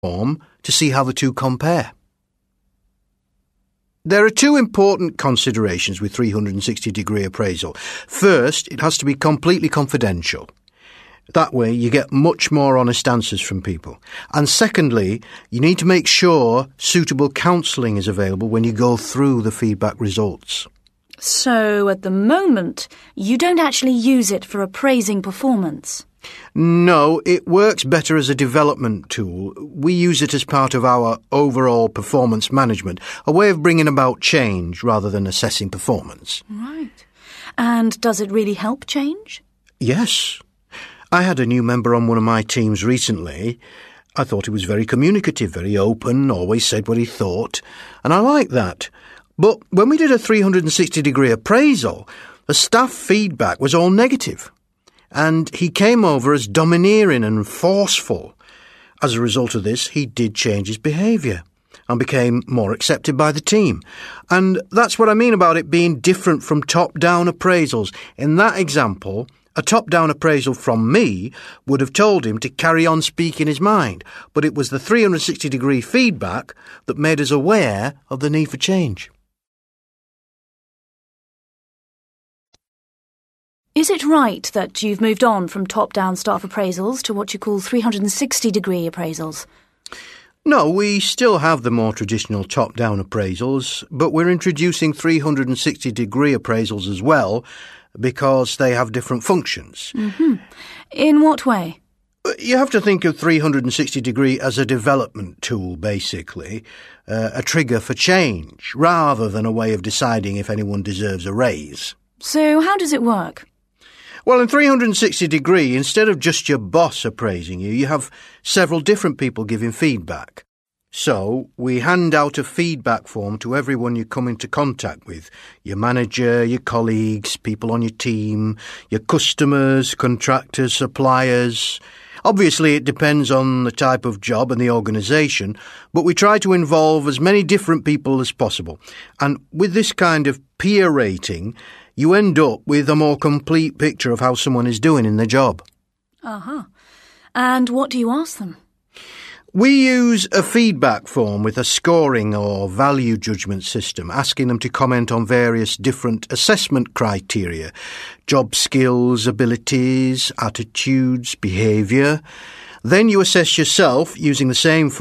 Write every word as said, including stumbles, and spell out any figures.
form to see how the two compare. There are two important considerations with three hundred sixty degree appraisal. First, it has to be completely confidential. That way you get much more honest answers from people. And secondly, you need to make sure suitable counselling is available when you go through the feedback results. So, at the moment, you don't actually use it for appraising performance? No, it works better as a development tool. We use it as part of our overall performance management, a way of bringing about change rather than assessing performance. Right. And does it really help change? Yes. I had a new member on one of my teams recently. I thought he was very communicative, very open, always said what he thought, and I liked that. But when we did a three hundred sixty degree appraisal, the staff feedback was all negative. And he came over as domineering and forceful. As a result of this, he did change his behaviour and became more accepted by the team. And that's what I mean about it being different from top-down appraisals. In that example, a top-down appraisal from me would have told him to carry on speaking his mind, but it was the three hundred sixty degree feedback that made us aware of the need for change. Is it right that you've moved on from top-down staff appraisals to what you call three hundred sixty degree appraisals? No, we still have the more traditional top-down appraisals, but we're introducing three hundred sixty degree appraisals as well because they have different functions. Mm-hmm. In what way? You have to think of three hundred sixty degree as a development tool, basically, uh, a trigger for change, rather than a way of deciding if anyone deserves a raise. So how does it work? Well, in three hundred sixty degree, instead of just your boss appraising you, you have several different people giving feedback. So, we hand out a feedback form to everyone you come into contact with. Your manager, your colleagues, people on your team, your customers, contractors, suppliers. Obviously, it depends on the type of job and the organisation, but we try to involve as many different people as possible. And with this kind of peer rating, you end up with a more complete picture of how someone is doing in their job. Uh-huh. And what do you ask them? We use a feedback form with a scoring or value judgment system, asking them to comment on various different assessment criteria, job skills, abilities, attitudes, behaviour. Then you assess yourself using the same form.